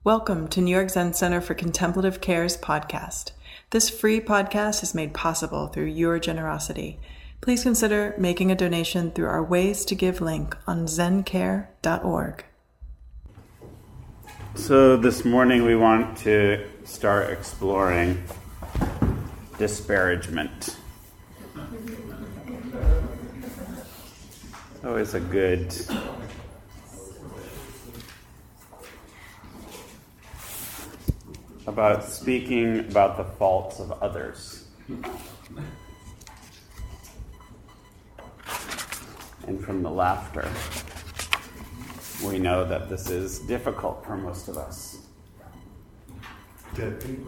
Welcome to New York Zen Center for Contemplative Care's podcast. This free podcast is made possible through your generosity. Please consider making a donation through our Ways to Give link on zencare.org. So this morning we want to start exploring disparagement. Always a good about speaking about the faults of others. And from the laughter, we know that this is difficult for most of us. Dead people.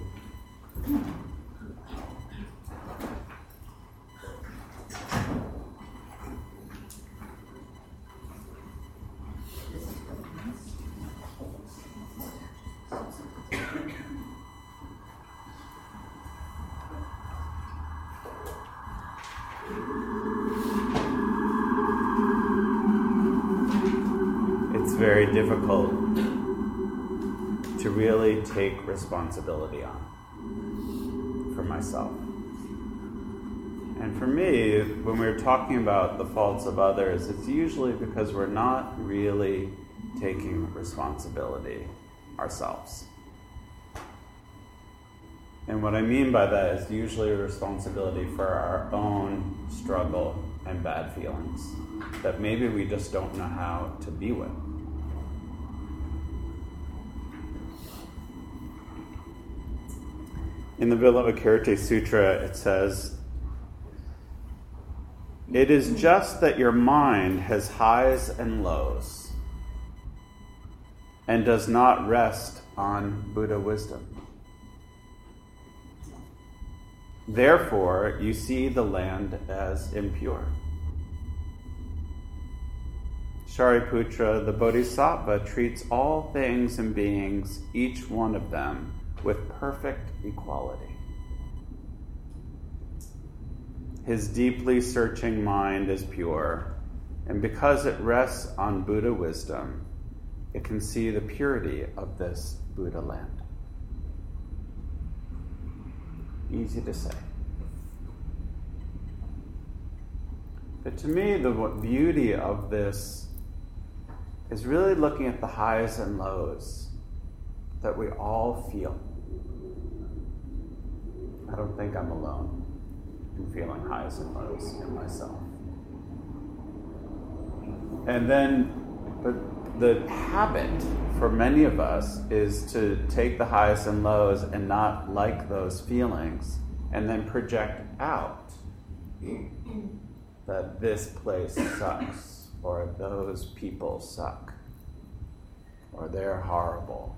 It's very difficult to really take responsibility on for myself. And for me, when we're talking about the faults of others, it's usually because we're not really taking responsibility ourselves. And what I mean by that is usually a responsibility for our own struggle and bad feelings that maybe we just don't know how to be with. In the Vilavakirti Sutra, it says, "It is just that your mind has highs and lows and does not rest on Buddha wisdom. Therefore, you see the land as impure." Shariputra, the Bodhisattva, treats all things and beings, each one of them, with perfect equality. His deeply searching mind is pure, and because it rests on Buddha wisdom, it can see the purity of this Buddha land. Easy to say. But to me, the beauty of this is really looking at the highs and lows that we all feel. I don't think I'm alone in feeling highs and lows in myself. And then, but the habit for many of us is to take the highs and lows and not like those feelings and then project out that this place sucks, or those people suck, or they're horrible.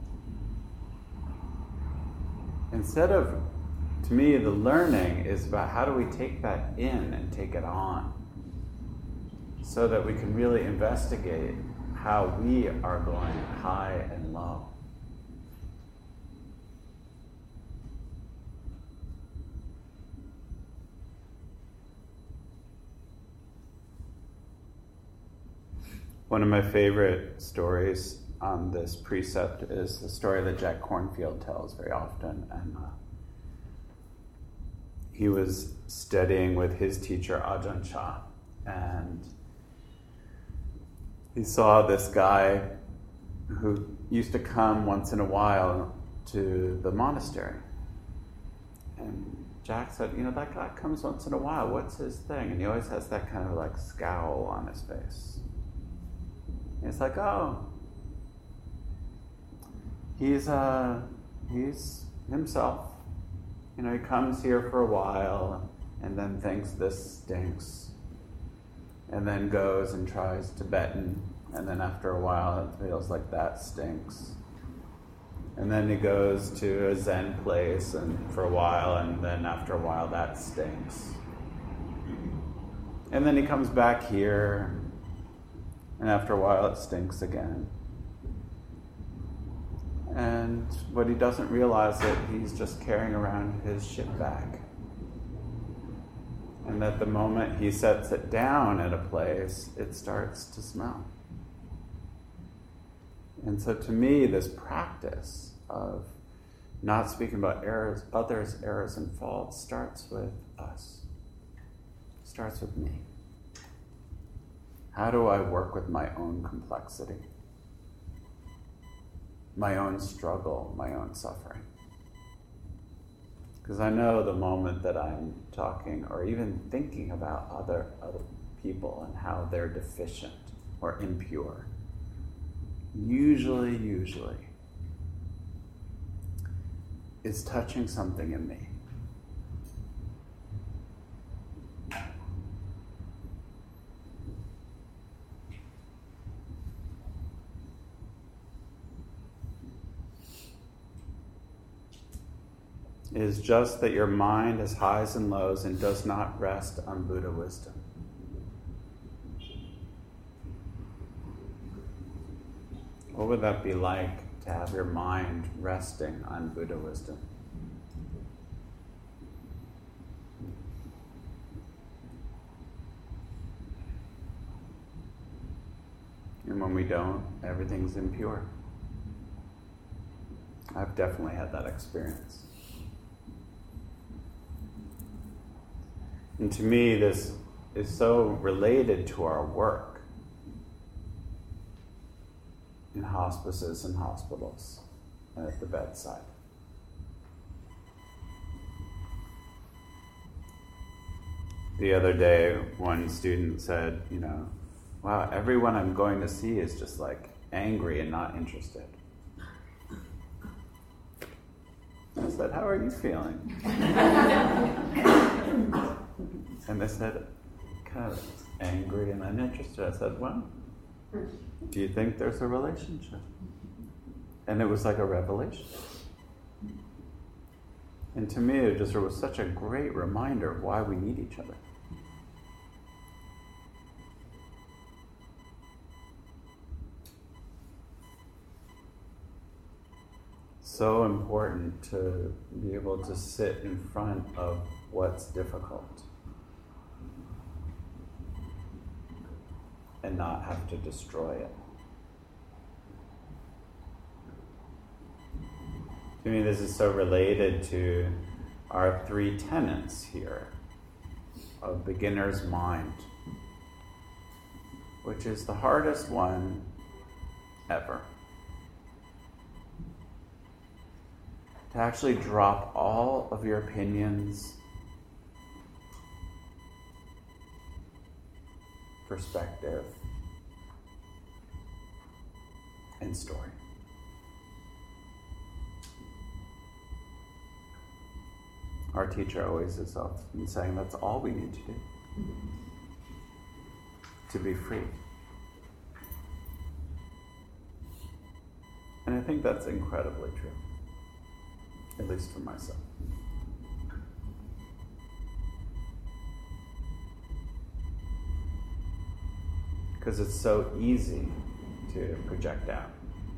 Instead of, to me, the learning is about how do we take that in and take it on so that we can really investigate how we are going high and low. One of my favorite stories on this precept is the story that Jack Kornfield tells very often. And he was studying with his teacher, Ajahn Chah, and he saw this guy who used to come once in a while to the monastery. And Jack said, that guy comes once in a while. What's his thing? And he always has that kind of like scowl on his face. And it's like, oh, he's himself. He comes here for a while and then thinks this stinks. And then goes and tries Tibetan. And then after a while it feels like that stinks. And then he goes to a Zen place and for a while, and then after a while that stinks. And then he comes back here, and after a while it stinks again. And what he doesn't realize that he's just carrying around his shit bag. And that the moment he sets it down at a place, it starts to smell. And so to me, this practice of not speaking about others' errors and faults starts with us. Starts with me. How do I work with my own complexity? My own struggle, my own suffering? Because I know the moment that I'm talking or even thinking about other people and how they're deficient or impure, usually is touching something in me. It is just that your mind has highs and lows and does not rest on Buddha wisdom. What would that be like to have your mind resting on Buddha wisdom? And when we don't, everything's impure. I've definitely had that experience. And to me, this is so related to our work in hospices and hospitals and at the bedside. The other day, one student said, wow, everyone I'm going to see is just like angry and not interested. I said, how are you feeling? And they said, kind of angry and uninterested. I said, well, do you think there's a relationship? And it was like a revelation. And to me, it was such a great reminder of why we need each other. So important to be able to sit in front of what's difficult and not have to destroy it. To me, this is so related to our 3 tenets here of beginner's mind, which is the hardest one ever. To actually drop all of your opinions, perspective, and story. Our teacher always is often saying that's all we need to do to be free. And I think that's incredibly true, at least for myself. Because it's so easy to project out.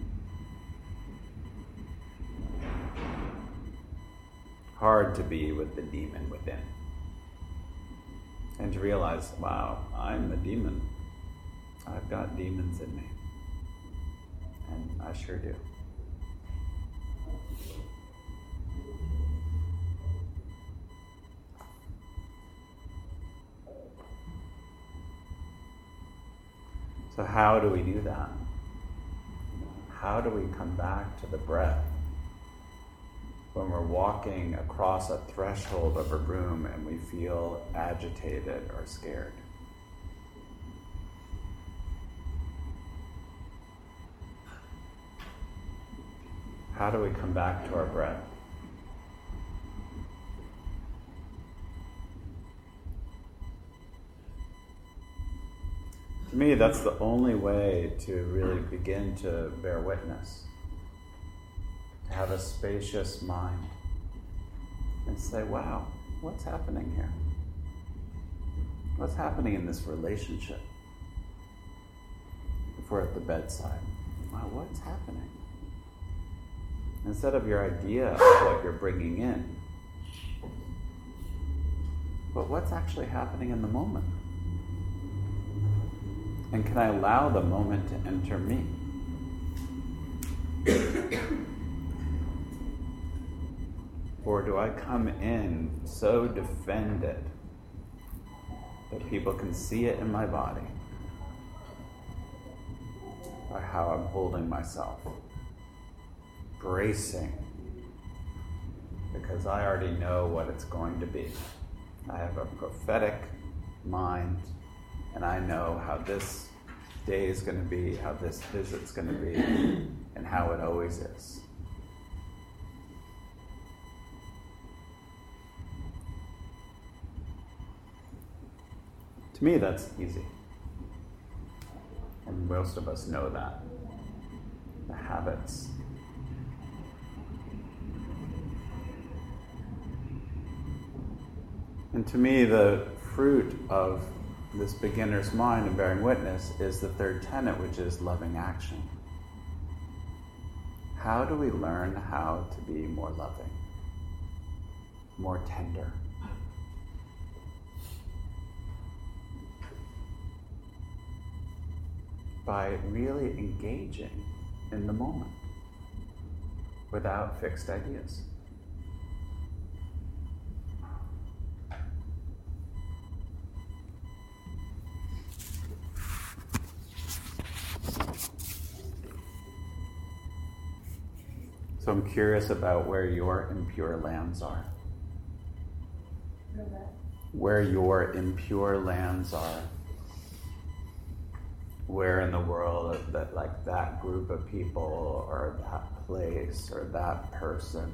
Hard to be with the demon within. And to realize, wow, I'm the demon. I've got demons in me. And I sure do. So how do we do that? How do we come back to the breath when we're walking across a threshold of a room and we feel agitated or scared? How do we come back to our breath? To me, that's the only way to really begin to bear witness. To have a spacious mind and say, wow, what's happening here? What's happening in this relationship? If we're at the bedside, wow, what's happening? Instead of your idea of what you're bringing in, but what's actually happening in the moment? And can I allow the moment to enter me? Or do I come in so defended that people can see it in my body by how I'm holding myself, bracing, because I already know what it's going to be. I have a prophetic mind, and I know how this day is going to be, how this visit's going to be, and how it always is. To me, that's easy. And most of us know that. The habits. And to me, the fruit of this beginner's mind and bearing witness is the third tenet, which is loving action. How do we learn how to be more loving, more tender? By really engaging in the moment without fixed ideas. So I'm curious about where your impure lands are. Where your impure lands are. Where in the world that, like, that group of people or that place or that person.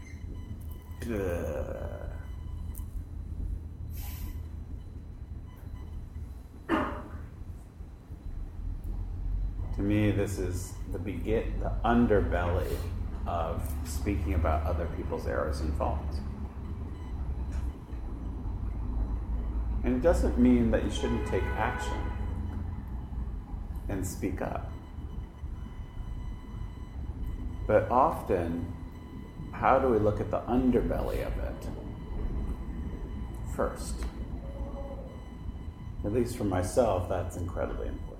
To me, this is the underbelly of speaking about other people's errors and faults. And it doesn't mean that you shouldn't take action and speak up. But often, how do we look at the underbelly of it first? At least for myself, that's incredibly important.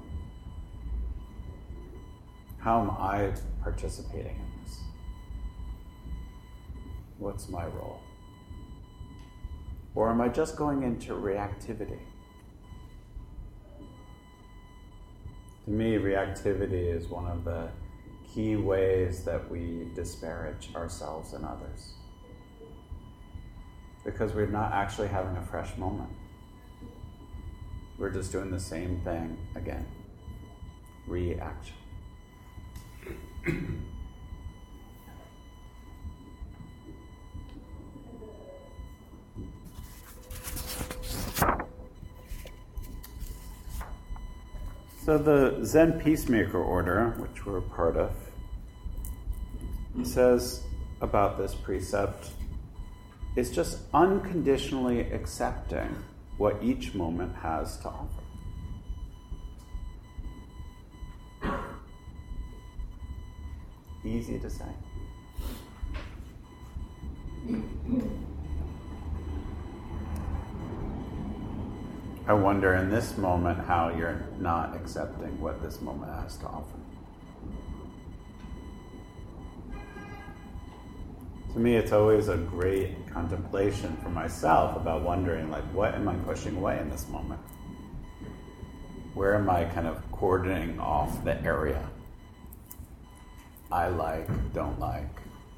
How am I participating in this? What's my role? Or am I just going into reactivity? To me, reactivity is one of the key ways that we disparage ourselves and others. Because we're not actually having a fresh moment. We're just doing the same thing again. Reaction. So the Zen Peacemaker Order, which we're a part of, says about this precept, is just unconditionally accepting what each moment has to offer. Easy to say. I wonder in this moment how you're not accepting what this moment has to offer. To me, it's always a great contemplation for myself about wondering, like, what am I pushing away in this moment? Where am I kind of cordoning off the area I like, don't like,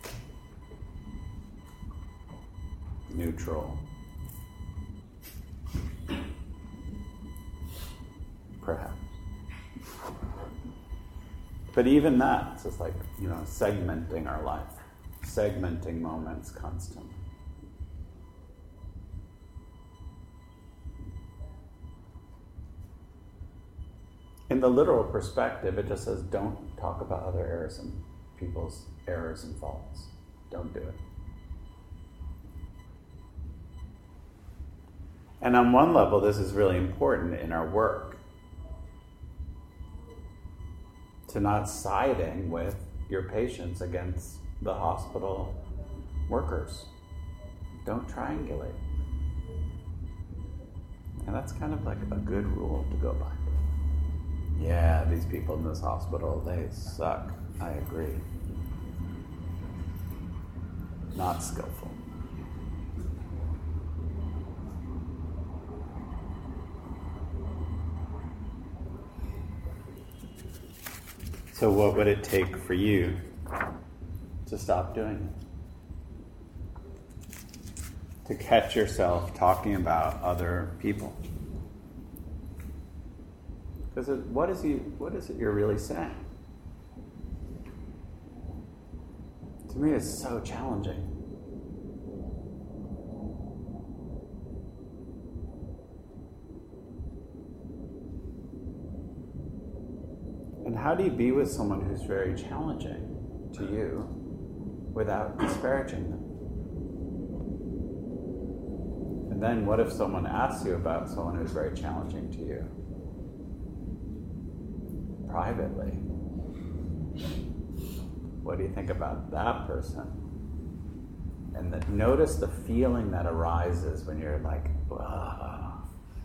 neutral, perhaps. But even that, it's just like, segmenting our life, segmenting moments constantly. In the literal perspective, it just says, don't talk about other errors and people's errors and faults. Don't do it. And on one level, this is really important in our work. To not siding with your patients against the hospital workers. Don't triangulate. And that's kind of like a good rule to go by. Yeah, these people in this hospital, they suck. I agree. not skillful. So what would it take for you to stop doing it? To catch yourself talking about other people? Because what is it you're really saying? To me, it's so challenging. And how do you be with someone who's very challenging to you without disparaging them? And then what if someone asks you about someone who's very challenging to you? Privately. What do you think about that person? And notice the feeling that arises when you're like, oh,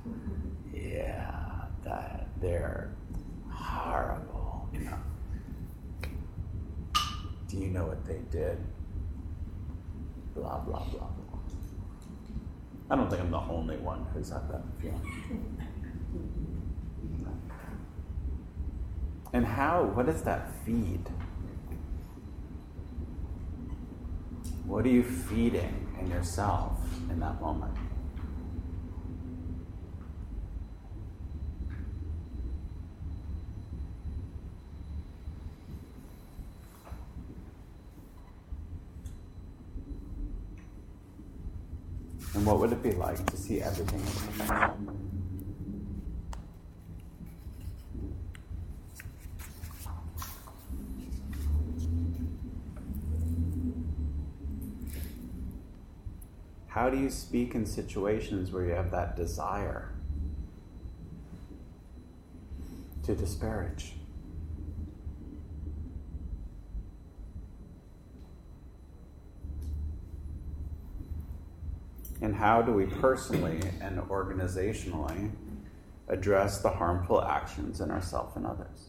yeah, they're horrible, you know. Do you know what they did? Blah, blah, blah, blah. I don't think I'm the only one who's had that feeling. And what does that feed? What are you feeding in yourself in that moment? And what would it be like to see everything in perfection? How do you speak in situations where you have that desire to disparage? And how do we personally and organizationally address the harmful actions in ourselves and others?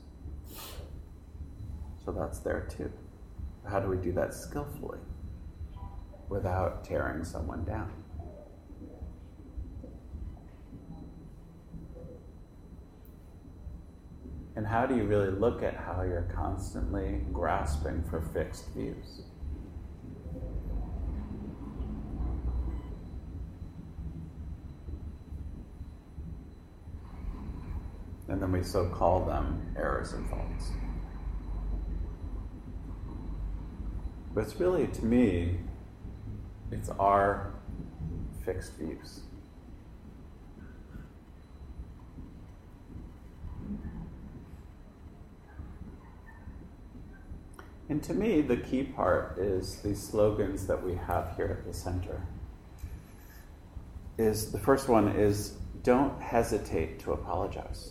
So that's there too. How do we do that skillfully without tearing someone down? And how do you really look at how you're constantly grasping for fixed views? And then we so call them errors and faults. But it's really, to me, it's our fixed views. And to me, the key part is these slogans that we have here at the center. The first one is, don't hesitate to apologize.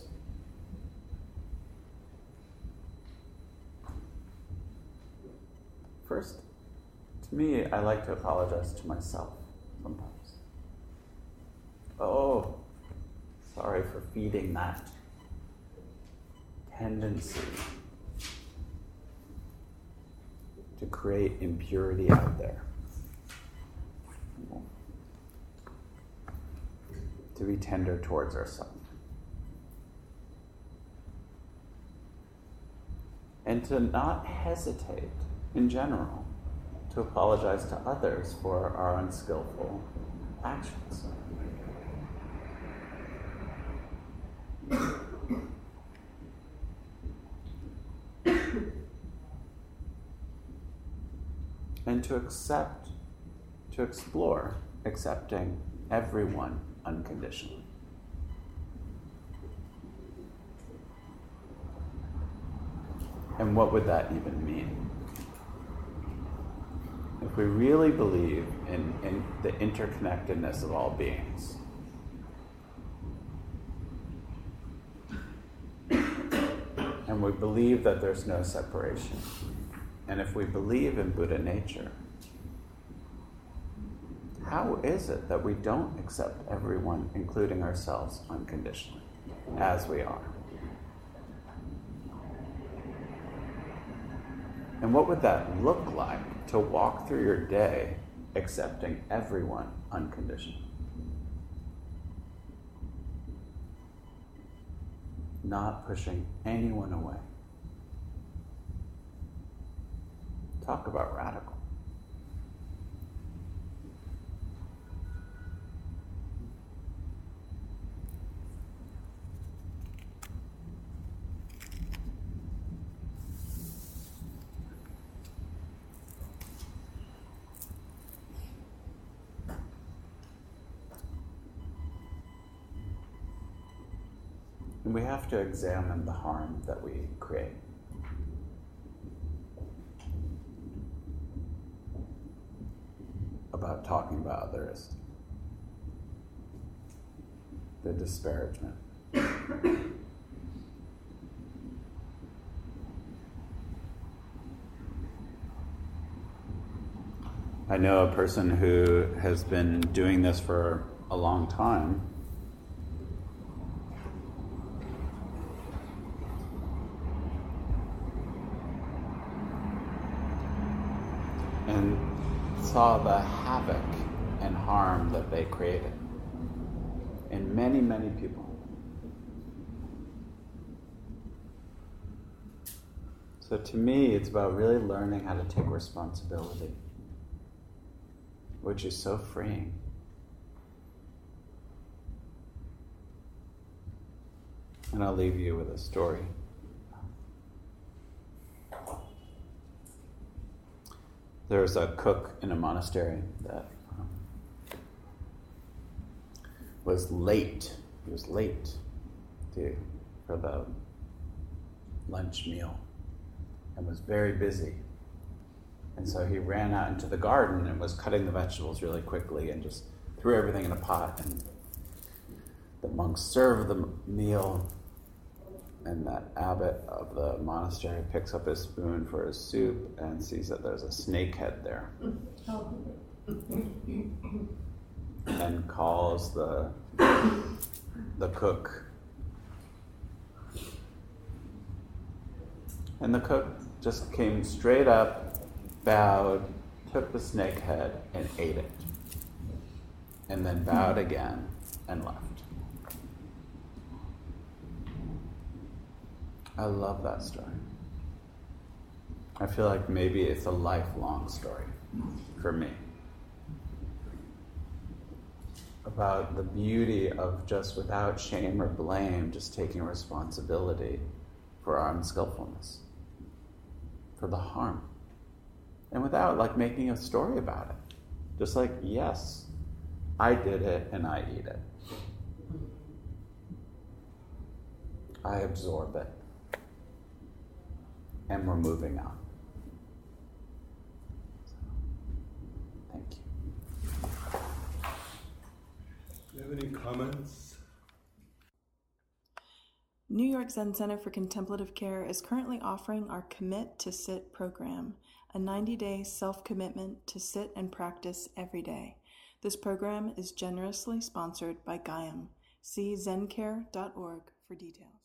First, to me, I like to apologize to myself sometimes. Oh, sorry for feeding that tendency to create impurity out there. To be tender towards ourselves. And to not hesitate, in general, to apologize to others for our unskillful actions. And to explore accepting everyone unconditionally. And what would that even mean? If we really believe in the interconnectedness of all beings, and we believe that there's no separation, and if we believe in Buddha nature, how is it that we don't accept everyone, including ourselves, unconditionally, as we are? And what would that look like to walk through your day accepting everyone unconditionally. Not pushing anyone away. Talk about radical. And we have to examine the harm that we create. About talking about others. The disparagement. I know a person who has been doing this for a long time. And saw the havoc and harm that they created in many, many people. So to me, it's about really learning how to take responsibility, which is so freeing. And I'll leave you with a story. There was a cook in a monastery that was late. He was late for the lunch meal and was very busy. And so he ran out into the garden and was cutting the vegetables really quickly and just threw everything in a pot. And the monks served the meal, and that abbot of the monastery picks up his spoon for his soup and sees that there's a snake head there. And calls the cook. And the cook just came straight up, bowed, took the snake head and ate it. And then bowed again and left. I love that story. I feel like maybe it's a lifelong story for me. About the beauty of just without shame or blame, just taking responsibility for our unskillfulness, for the harm. And without like making a story about it. Just like, yes, I did it and I eat it. I absorb it. And we're moving on. Thank you. Do you have any comments? New York Zen Center for Contemplative Care is currently offering our Commit to Sit program, a 90-day self-commitment to sit and practice every day. This program is generously sponsored by Gaiam. See zencare.org for details.